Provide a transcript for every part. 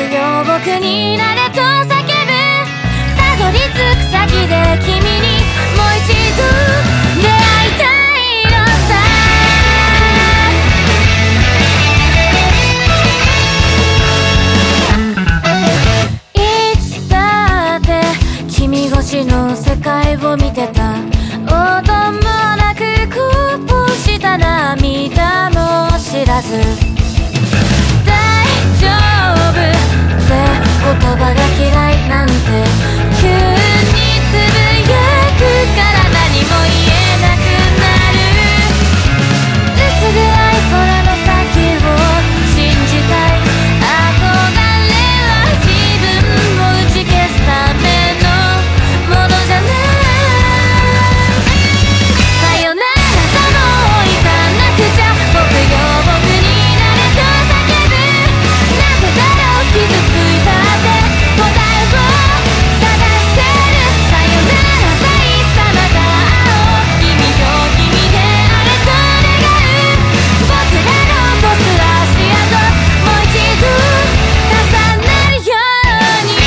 よ僕になれと叫ぶ。たどり着く先で君にもう一度出会いたいのさ。いつだって君越しの世界を見てた。音もなくこぼした涙も知らず、大丈夫って言葉が嫌いなんて急につぶやくから何も言えなくなる。薄暗い空の先を信じたい。憧れは自分を打ち消すためのものじゃない。さよならさもう行かなくちゃ。僕よ僕になれと叫ぶ。なぜだろう傷ついたって答えを探してる。さよならさいつかまた会おう。君よ君であれと願う。僕らのこすらし跡もう一度重なるように。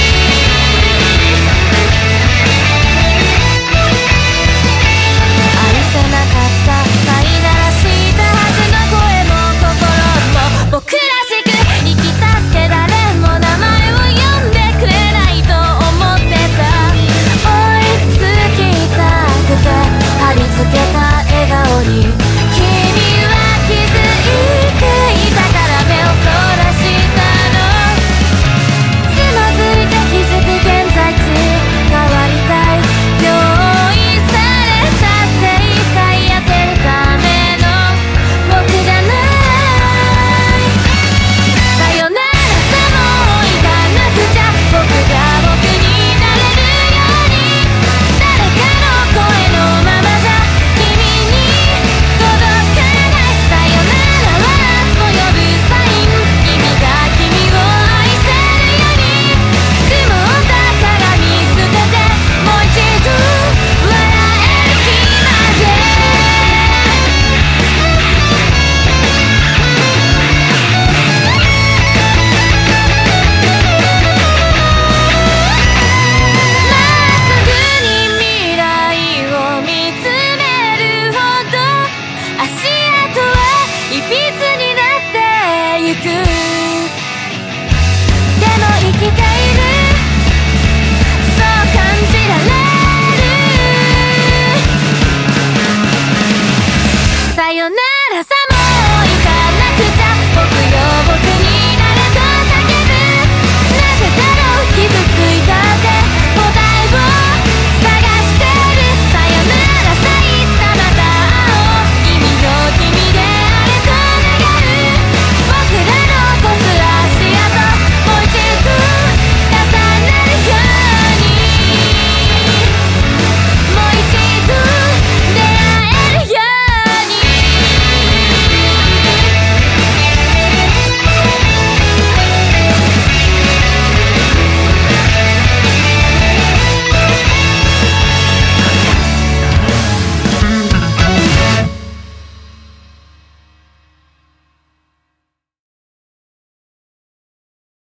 愛せなかった飼いならしたはずの声も心も僕らしく生きたって誰も名前を呼んでくれないと思ってた。追いつきたくて貼り付けた笑顔に君は気づいていたから目をそらしたの。つまずいて気づく現在地変わりたい。用意された正解当てるための僕じゃない。さよならさもう行かなくちゃ。僕が僕になれるように。誰かの声のままじゃ君に届かない。さよならは明日を呼ぶサイン。君が君を愛せるように。曇った鏡捨ててもう一度笑える日まで。まっすぐに未来を見つめるほど足跡は一筆になってゆく。